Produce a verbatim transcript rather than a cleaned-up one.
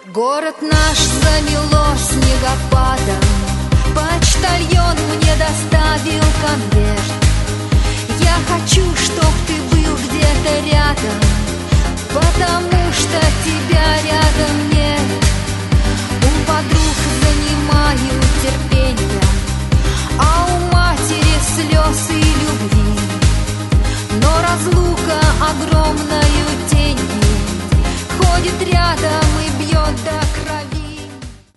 Город наш замело снегопадом, почтальон мне доставил конверт. Я хочу, чтоб ты был где-то рядом, потому что тебя рядом нет. У подруг занимаю терпенье, а у матери слез и любви. Но разлука огромною тенью ходит рядом